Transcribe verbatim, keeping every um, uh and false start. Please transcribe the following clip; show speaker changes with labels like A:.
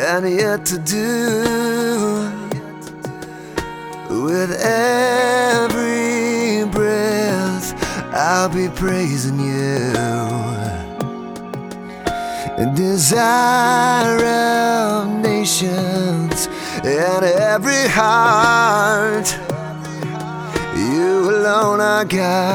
A: and yet to do. With every breath I'll be praising you. Desire of nations and every heart, you alone are God.